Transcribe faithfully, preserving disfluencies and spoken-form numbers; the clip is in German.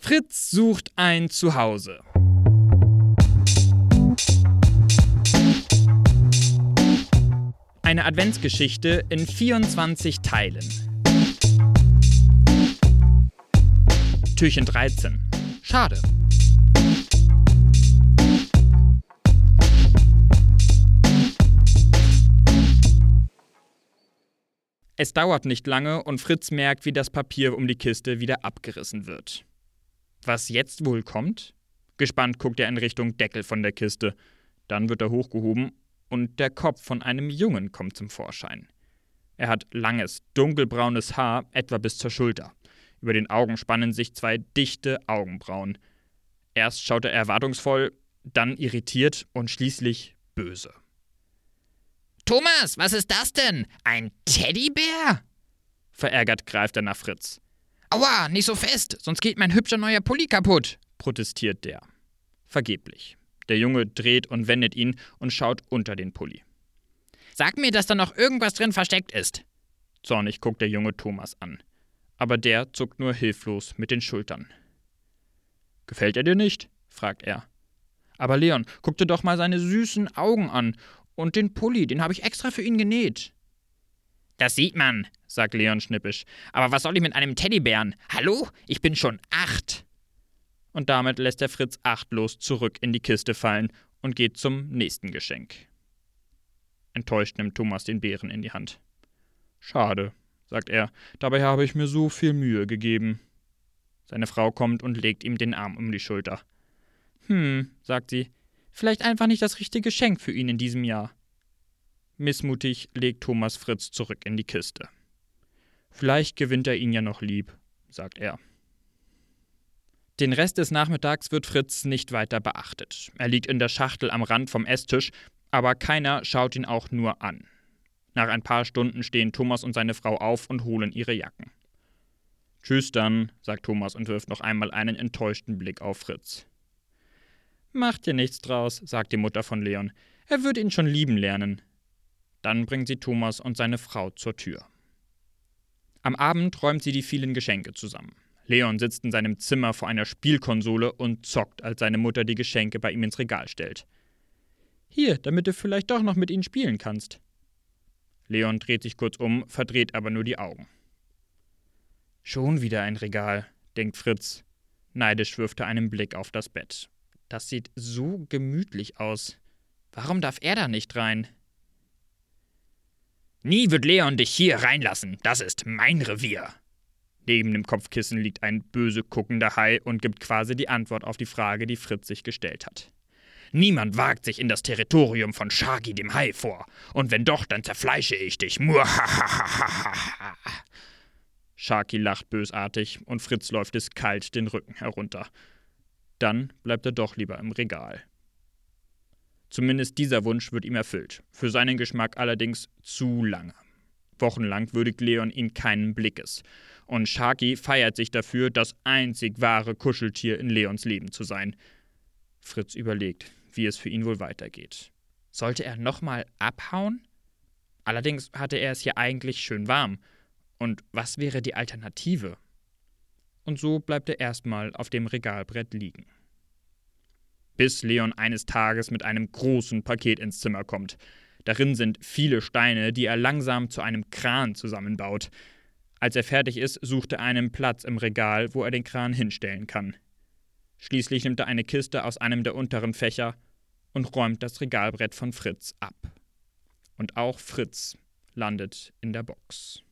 Fritz sucht ein Zuhause. Eine Adventsgeschichte in vierundzwanzig Teilen. Türchen dreizehn. Schade. Es dauert nicht lange und Fritz merkt, wie das Papier um die Kiste wieder abgerissen wird. Was jetzt wohl kommt? Gespannt guckt er in Richtung Deckel von der Kiste. Dann wird er hochgehoben und der Kopf von einem Jungen kommt zum Vorschein. Er hat langes, dunkelbraunes Haar, etwa bis zur Schulter. Über den Augen spannen sich zwei dichte Augenbrauen. Erst schaut er erwartungsvoll, dann irritiert und schließlich böse. »Thomas, was ist das denn? Ein Teddybär?« Verärgert greift er nach Fritz. »Aua, nicht so fest, sonst geht mein hübscher neuer Pulli kaputt«, protestiert der. Vergeblich. Der Junge dreht und wendet ihn und schaut unter den Pulli. »Sag mir, dass da noch irgendwas drin versteckt ist.« Zornig guckt der Junge Thomas an. Aber der zuckt nur hilflos mit den Schultern. »Gefällt er dir nicht?« fragt er. »Aber Leon, guck dir doch mal seine süßen Augen an. Und den Pulli, den habe ich extra für ihn genäht.« »Das sieht man«, sagt Leon schnippisch. »Aber was soll ich mit einem Teddybären? Hallo? Ich bin schon acht.« Und damit lässt der Fritz achtlos zurück in die Kiste fallen und geht zum nächsten Geschenk. Enttäuscht nimmt Thomas den Bären in die Hand. »Schade«, sagt er, »dabei habe ich mir so viel Mühe gegeben.« Seine Frau kommt und legt ihm den Arm um die Schulter. »Hm«, sagt sie, »vielleicht einfach nicht das richtige Geschenk für ihn in diesem Jahr.« Missmutig legt Thomas Fritz zurück in die Kiste. »Vielleicht gewinnt er ihn ja noch lieb«, sagt er. Den Rest des Nachmittags wird Fritz nicht weiter beachtet. Er liegt in der Schachtel am Rand vom Esstisch, aber keiner schaut ihn auch nur an. Nach ein paar Stunden stehen Thomas und seine Frau auf und holen ihre Jacken. »Tschüss dann«, sagt Thomas und wirft noch einmal einen enttäuschten Blick auf Fritz. »Mach dir nichts draus«, sagt die Mutter von Leon. »Er wird ihn schon lieben lernen.« Dann bringt sie Thomas und seine Frau zur Tür. Am Abend räumt sie die vielen Geschenke zusammen. Leon sitzt in seinem Zimmer vor einer Spielkonsole und zockt, als seine Mutter die Geschenke bei ihm ins Regal stellt. »Hier, damit du vielleicht doch noch mit ihnen spielen kannst.« Leon dreht sich kurz um, verdreht aber nur die Augen. »Schon wieder ein Regal«, denkt Fritz. Neidisch wirft er einen Blick auf das Bett. Das sieht so gemütlich aus. Warum darf er da nicht rein? »Nie wird Leon dich hier reinlassen. Das ist mein Revier.« Neben dem Kopfkissen liegt ein böse guckender Hai und gibt quasi die Antwort auf die Frage, die Fritz sich gestellt hat. »Niemand wagt sich in das Territorium von Sharky dem Hai vor. Und wenn doch, dann zerfleische ich dich. Muahahaha.« Sharky lacht bösartig und Fritz läuft es kalt den Rücken herunter. Dann bleibt er doch lieber im Regal. Zumindest dieser Wunsch wird ihm erfüllt, für seinen Geschmack allerdings zu lange. Wochenlang würdigt Leon ihn keinen Blickes. Und Sharky feiert sich dafür, das einzig wahre Kuscheltier in Leons Leben zu sein. Fritz überlegt, wie es für ihn wohl weitergeht. Sollte er nochmal abhauen? Allerdings hatte er es hier eigentlich schön warm. Und was wäre die Alternative? Und so bleibt er erstmal auf dem Regalbrett liegen. Bis Leon eines Tages mit einem großen Paket ins Zimmer kommt. Darin sind viele Steine, die er langsam zu einem Kran zusammenbaut. Als er fertig ist, sucht er einen Platz im Regal, wo er den Kran hinstellen kann. Schließlich nimmt er eine Kiste aus einem der unteren Fächer und räumt das Regalbrett von Fritz ab. Und auch Fritz landet in der Box.